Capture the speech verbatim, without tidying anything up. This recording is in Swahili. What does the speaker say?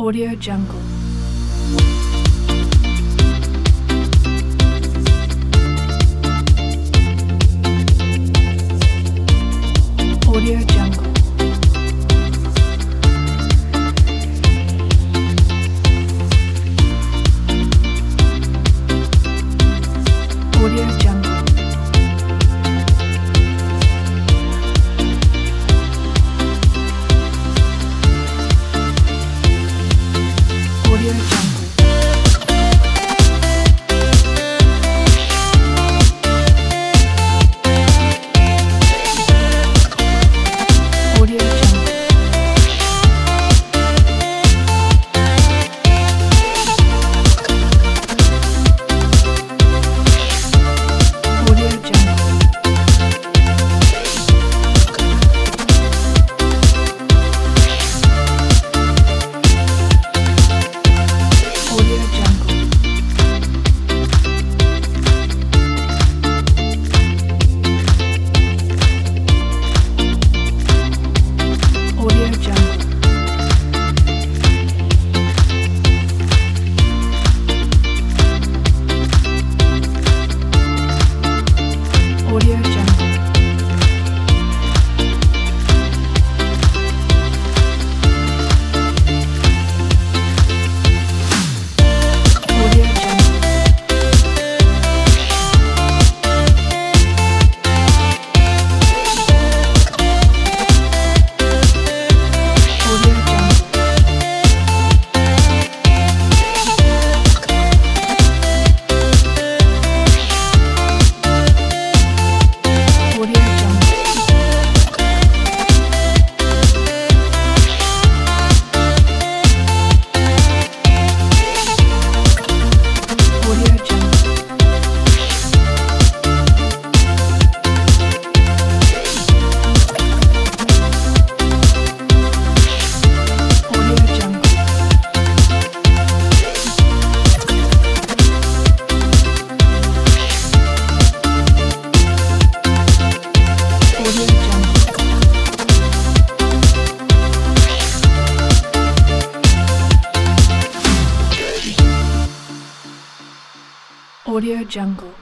Audio Jungle. Audio Jungle. Audio Jungle. Audio Jungle. Audio Jungle. Audio Jungle. Audio Jungle. Audio Jungle. Audio Jungle. Audio Jungle. Audio Jungle. Audio Jungle. Audio Jungle. Audio Jungle. Audio Jungle. Audio Jungle.